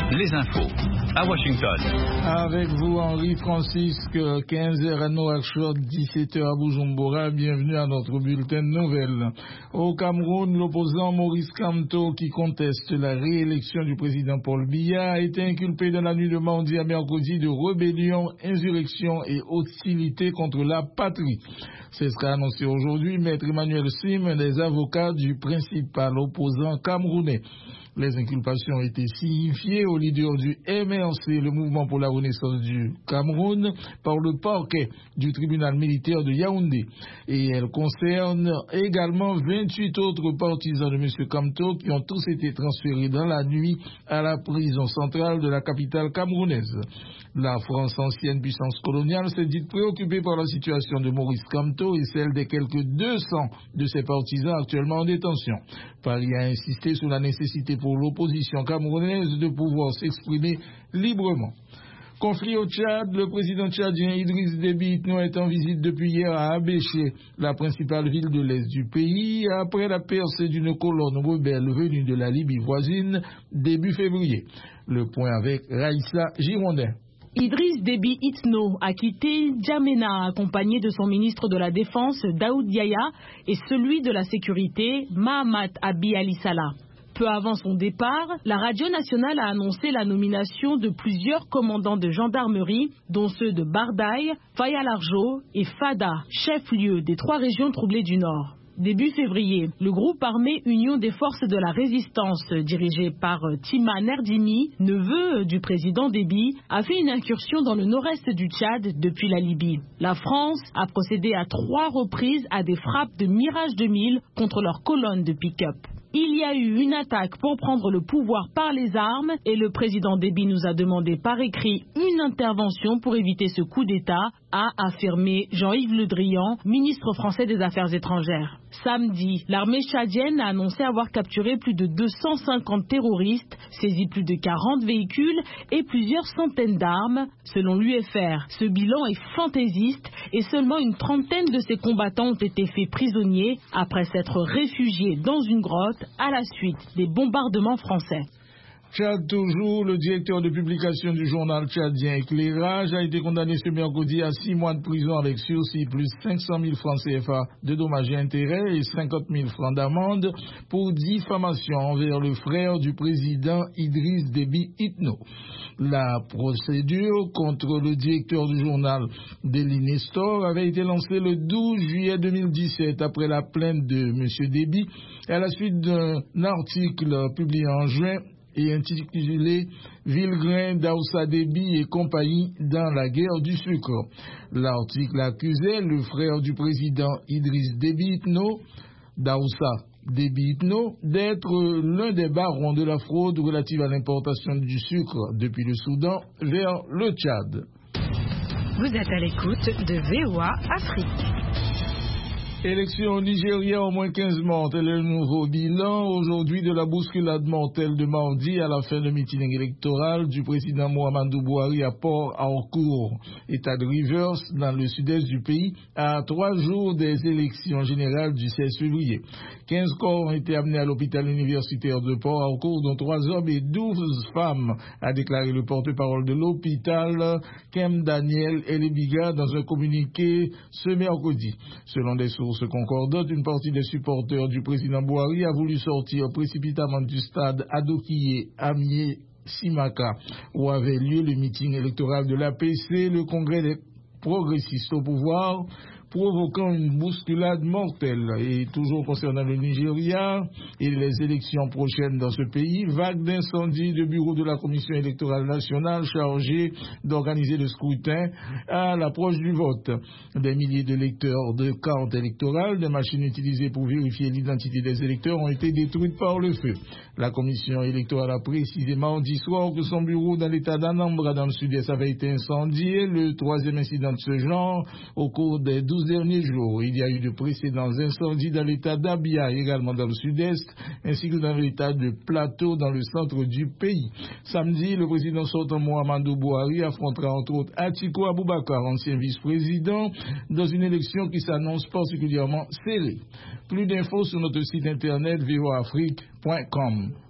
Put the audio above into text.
les infos à Washington. Avec vous, Henri Francisque, 15h à Nouakchott, 17h à Bujumbura. Bienvenue à notre bulletin de nouvelles. Au Cameroun, l'opposant Maurice Kamto, qui conteste la réélection du président Paul Biya, a été inculpé dans la nuit de mardi à mercredi de rébellion, insurrection et hostilité contre la patrie. C'est ce qu'a annoncé aujourd'hui Maître Emmanuel Sim, un des avocats du principal opposant camerounais. Les inculpations ont été signifiées au leader du MRC, le Mouvement pour la Renaissance du Cameroun, par le parquet du tribunal militaire de Yaoundé. Et elles concernent également 28 autres partisans de M. Kamto qui ont tous été transférés dans la nuit à la prison centrale de la capitale camerounaise. La France, ancienne puissance coloniale, s'est dite préoccupée par la situation de Maurice Kamto et celle des quelques 200 de ses partisans actuellement en détention. Paris a insisté sur la nécessité pour l'opposition camerounaise de pouvoir s'exprimer librement. Conflit au Tchad, le président tchadien Idriss Déby Itno est en visite depuis hier à Abéché, la principale ville de l'est du pays, après la percée d'une colonne rebelle venue de la Libye voisine début février. Le point avec Raïssa Girondin. Idriss Déby Itno a quitté N'Djamena accompagné de son ministre de la Défense Daoud Yaya et celui de la Sécurité Mahamat Abi Ali Salah. Peu avant son départ, la radio nationale a annoncé la nomination de plusieurs commandants de gendarmerie, dont ceux de Bardaï, Faya-Largeau et Fada, chef-lieu des 3 régions troublées du Nord. Début février, le groupe armé Union des forces de la résistance, dirigé par Tima Nerdimi, neveu du président Déby, a fait une incursion dans le nord-est du Tchad depuis la Libye. La France a procédé à 3 reprises à des frappes de Mirage 2000 contre leur colonne de pick-up. Il y a eu une attaque pour prendre le pouvoir par les armes et le président Déby nous a demandé par écrit une intervention pour éviter ce coup d'État, a affirmé Jean-Yves Le Drian, ministre français des Affaires étrangères. Samedi, l'armée tchadienne a annoncé avoir capturé plus de 250 terroristes, saisi plus de 40 véhicules et plusieurs centaines d'armes. Selon l'UFR, ce bilan est fantaisiste et seulement une trentaine de ces combattants ont été faits prisonniers après s'être réfugiés dans une grotte à la suite des bombardements français. Tchad toujours, le directeur de publication du journal tchadien Éclairage a été condamné ce mercredi à 6 mois de prison avec sursis plus 500 000 francs CFA de dommages et intérêts et 50 000 francs d'amende pour diffamation envers le frère du président Idriss Déby Itno. La procédure contre le directeur du journal Daily Nestor avait été lancée le 12 juillet 2017 après la plainte de M. Déby à la suite d'un article publié en juin et intitulé Vilgrain d'Aoussa Déby et compagnie dans la guerre du sucre. L'article accusait le frère du président Idriss Déby Itno, Daoussa Déby Itno, d'être l'un des barons de la fraude relative à l'importation du sucre depuis le Soudan vers le Tchad. Vous êtes à l'écoute de VOA Afrique. Élection au Nigeria, au moins 15 morts, tel est le nouveau bilan aujourd'hui de la bousculade mortelle de mardi à la fin de meeting électoral du président Muhammadu Buhari à Port-Harcourt, État de Rivers, dans le sud-est du pays, à 3 jours des élections générales du 16 février. 15 corps ont été amenés à l'hôpital universitaire de Port-Harcourt, dont 3 hommes et 12 femmes, a déclaré le porte-parole de l'hôpital, Kem Daniel Elebiga, dans un communiqué ce mercredi. Selon des sources concordantes, une partie des supporters du président Buhari a voulu sortir précipitamment du stade Adokiye Amié Simaka, où avait lieu le meeting électoral de l'APC, le congrès des progressistes au pouvoir, provoquant une bousculade mortelle. Et toujours concernant le Nigeria et les élections prochaines dans ce pays, vague d'incendies de bureaux de la Commission électorale nationale chargée d'organiser le scrutin à l'approche du vote. Des milliers de lecteurs de cartes électorales, des machines utilisées pour vérifier l'identité des électeurs ont été détruites par le feu. La Commission électorale a précisé mardi soir que son bureau dans l'état d'Anambra dans le sud-est avait été incendié, le 3e incident de ce genre au cours des 12 derniers jours. Il y a eu de précédents incendies dans l'état d'Abia, également dans le sud-est, ainsi que dans l'état de Plateau, dans le centre du pays. Samedi, le président sortant Muhammadu Buhari affrontera entre autres Atiku Abubakar, ancien vice-président, dans une élection qui s'annonce particulièrement serrée. Plus d'infos sur notre site internet voaafrique.com.